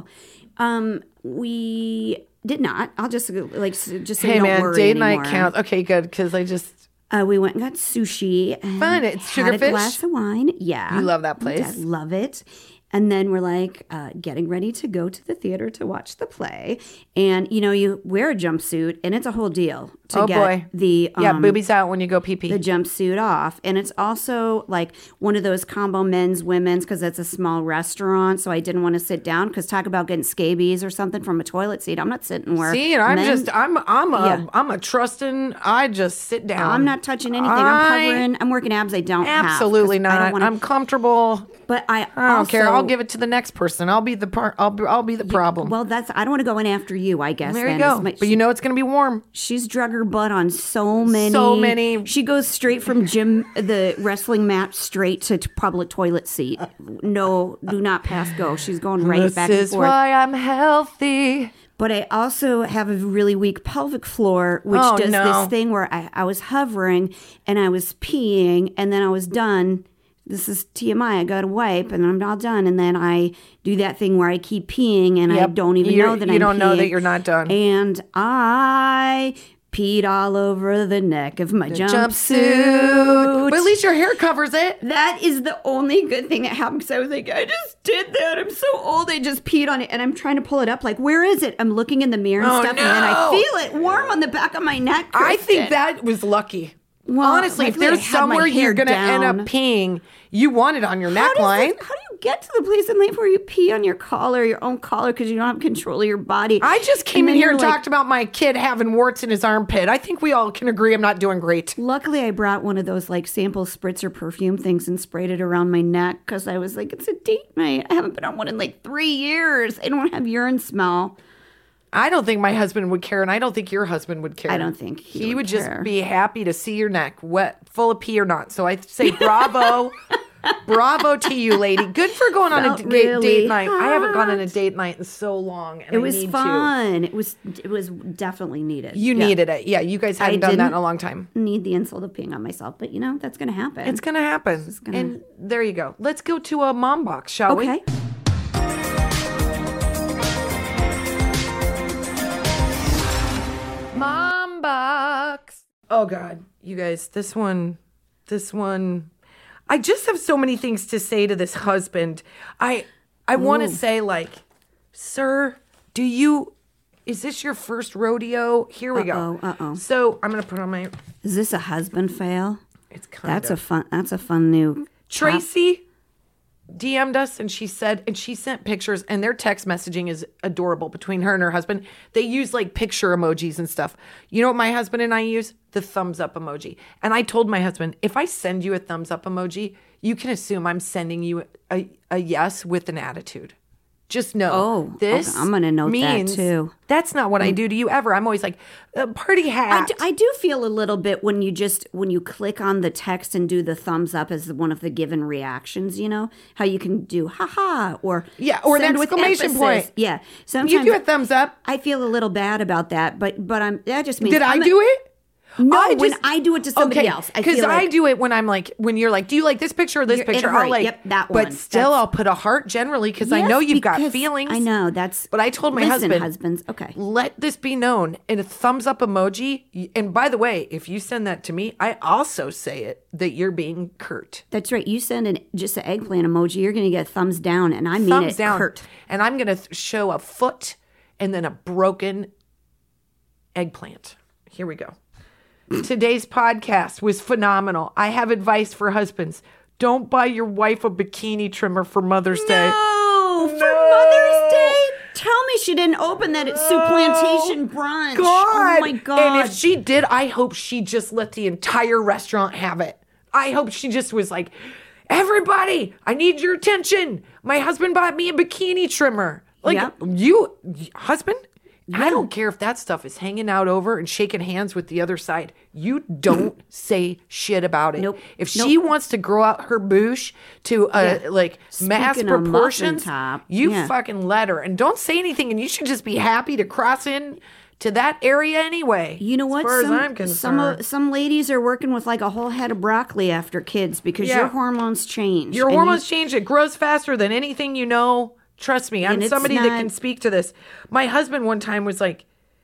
We did not. I'll just like just so you Hey, don't man, worry date anymore. night counts. Okay, good, because I just... We went and got sushi. And Fun. It's had a Sugarfish? glass of wine. Yeah. You love that place? I love it. And then we're like getting ready to go to the theater to watch the play. And, you know, you wear a jumpsuit and it's a whole deal to Oh, get boy. the boobies out when you go pee-pee. the jumpsuit off. And it's also like one of those combo men's, women's, because it's a small restaurant. So I didn't want to sit down because talk about getting scabies or something from a toilet seat. I'm not sitting where. See, and I'm men- I'm a trusting. I just sit down. I'm not touching anything. I'm hovering. I'm working abs I don't have. 'cause Absolutely I not. don't wanna- I'm comfortable. But I don't care. I'll also- give it to the next person. I'll be the I'll be the problem. Well, I don't want to go in after you, I guess. there you then. go. It's But you know it's gonna be warm. she's drug her butt on so many. She goes straight from the wrestling match straight to public toilet seat. No, do not pass go. She's going right back and This is forth. why I'm healthy. But I also have a really weak pelvic floor, which Oh, does no. this thing where I was hovering and I was peeing and then I was done. This is TMI. I go to wipe and I'm not done. And then I do that thing where I keep peeing and I Yep. don't even You're- know that you I'm don't know that peeing. you're not done. And I peed all over the neck of my Jumpsuit. But at least your hair covers it. That is the only good thing that happened because I was like, I just did that. I'm so old. I just peed on it. And I'm trying to pull it up. Like, where is it? I'm looking in the mirror and stuff. No. And then I feel it warm on the back of my neck. Kristen. I think that was lucky. Well, honestly, if there's somewhere you're going to end up peeing, you want it on your neckline. How do you get to the place in life where you pee on your collar, your own collar, because you don't have control of your body? I just came in here and talked about my kid having warts in his armpit. I think we all can agree I'm not doing great. Luckily, I brought one of those like sample spritzer perfume things and sprayed it around my neck because I was like, it's a date night. I haven't been on one in like 3 years. I don't have urine smell. I don't think my husband would care, and I don't think your husband would care. I don't think he would just be happy to see your neck wet, full of pee or not. So I say bravo. Bravo to you, lady. Good for going on a date night. I haven't gone on a date night in so long. And it was fun. It was definitely needed. You needed it. Yeah, you guys hadn't done that in a long time. Need the insult of peeing on myself, but that's going to happen. It's going to happen. And there you go. Let's go to a mom box, shall we? Okay. Mom box. Oh God, you guys, this one. I just have so many things to say to this husband. I want to say, like, sir, is this your first rodeo? Here we go. So I'm gonna put on my. Is this a husband fail? It's kind of. That's a fun new. Tracy DM'd us and she sent pictures, and their text messaging is adorable between her and her husband. They use like picture emojis and stuff. You know what my husband and I use? The thumbs up emoji. And I told my husband, if I send you a thumbs up emoji, you can assume I'm sending you a yes with an attitude. Just know this. Okay, I'm going to note means that too. That's not what I do to you ever. I'm always like, party hat. I do feel a little bit when you click on the text and do the thumbs up as one of the given reactions, how you can do haha or or an exclamation point. Yeah. Sometimes you do a thumbs up. I feel a little bad about that, but that just means Did I do it? No, when I do it to somebody else. Because I do it when I'm like, when you're like, do you like this picture or this picture? I'll like, that one. But still, I'll put a heart generally because I know you've got feelings. I know, but I told my husbands, okay. Let this be known in a thumbs up emoji. And by the way, if you send that to me, I also say it that you're being curt. That's right. You send just an eggplant emoji, you're going to get a thumbs down, and I mean thumbs it down. curt. And I'm going to show a foot and then a broken eggplant. Here we go. Today's podcast was phenomenal. I have advice for husbands. Don't buy your wife a bikini trimmer for Mother's Day. No, for Mother's Day? Tell me she didn't open that at Soup Plantation brunch. God. Oh, my God. And if she did, I hope she just let the entire restaurant have it. I hope she just was like, everybody, I need your attention. My husband bought me a bikini trimmer. Like, husband? Yeah. I don't care if that stuff is hanging out over and shaking hands with the other side. You don't say shit about it. Nope. If she wants to grow out her boosh to mass proportions, you fucking let her. And don't say anything. And you should just be happy to cross in to that area anyway. You know what? As far as I'm concerned. Some ladies are working with like a whole head of broccoli after kids because your hormones change. Your hormones change. It grows faster than anything you know. Trust me, I'm somebody that can speak to this. My husband one time was like,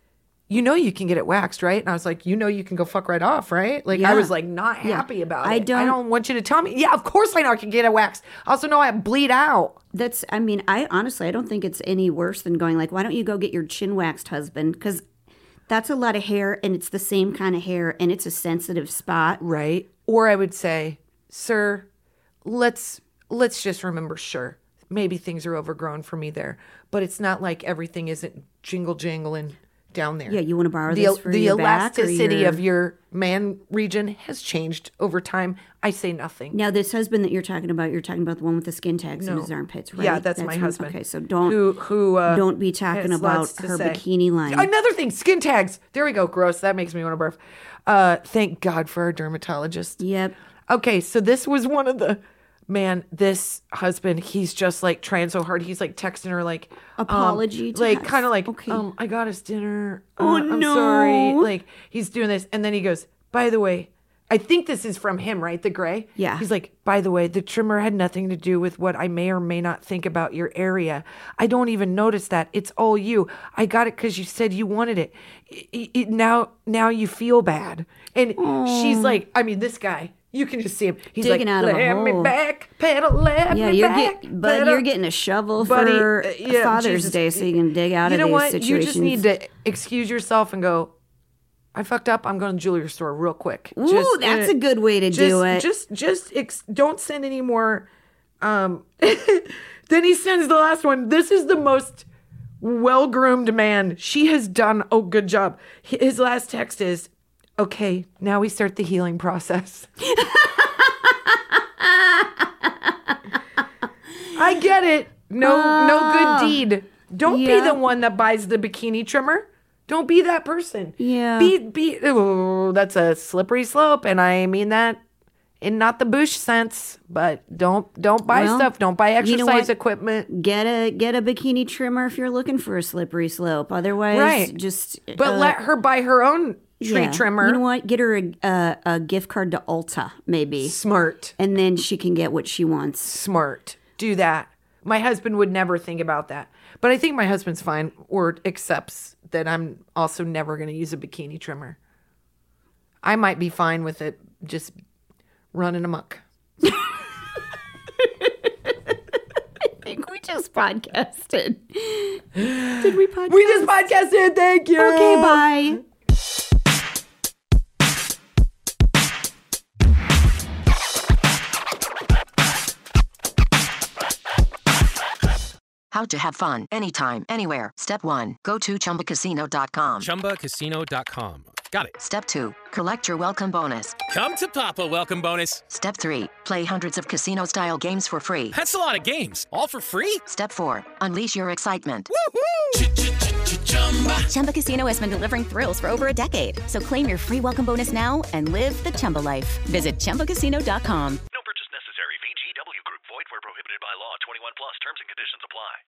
you can get it waxed, right? And I was like, you can go fuck right off, right? Like, I was like not happy about it. I don't want you to tell me. Yeah, of course I know I can get it waxed. I also know I bleed out. I honestly, I don't think it's any worse than going like, why don't you go get your chin waxed, husband? Because that's a lot of hair and it's the same kind of hair and it's a sensitive spot. Right. Or I would say, sir, let's just remember, sure. Maybe things are overgrown for me there, but it's not like everything isn't jingling down there. Yeah, you want to borrow this for your back? The elasticity of your man region has changed over time. I say nothing. Now, this husband that you're talking about the one with the skin tags in his armpits, right? Yeah, that's my husband. Okay, so don't be talking about her bikini line. Another thing, skin tags. There we go. Gross. That makes me want to barf. Thank God for our dermatologist. Yep. Okay, so this was one of the... Man, this husband, he's just like trying so hard. He's like texting her like apology, like kind of like, okay. I got his dinner. Oh I'm no, sorry. Like he's doing this, and then he goes, by the way, I think this is from him, right? The gray? Yeah. He's like, by the way, the trimmer had nothing to do with what I may or may not think about your area. I don't even notice that. It's all you. I got it because you said you wanted it. Now you feel bad. And she's like, I mean, this guy, you can just see him. He's digging like, out of a let me hole. back, pedal, let me back. But you're getting a shovel for Father's Day so you can dig out of these situations. You just need to excuse yourself and go, I fucked up. I'm going to the jewelry store real quick. Ooh, that's a good way to do it. Don't send any more. Then he sends the last one. This is the most well-groomed man. She has done a good job. His last text is, okay, now we start the healing process. I get it. No good deed. Don't be the one that buys the bikini trimmer. Don't be that person. Yeah. That's a slippery slope, and I mean that in not the Bush sense, but don't buy stuff. Don't buy exercise equipment. Get a bikini trimmer if you're looking for a slippery slope. Otherwise, just let her buy her own tree trimmer. You know what? Get her a gift card to Ulta, maybe. Smart. And then she can get what she wants. Smart. Do that. My husband would never think about that. But I think my husband's fine or accepts that I'm also never going to use a bikini trimmer. I might be fine with it just running amok. I think we just podcasted. Did we podcast? We just podcasted. Thank you. Okay, bye. How to have fun anytime, anywhere. Step 1. Go to ChumbaCasino.com. ChumbaCasino.com. Got it. Step 2. Collect your welcome bonus. Come to Papa welcome bonus. Step 3. Play hundreds of casino-style games for free. That's a lot of games. All for free? Step 4. Unleash your excitement. Chumba Casino has been delivering thrills for over a decade. So claim your free welcome bonus now and live the Chumba life. Visit ChumbaCasino.com.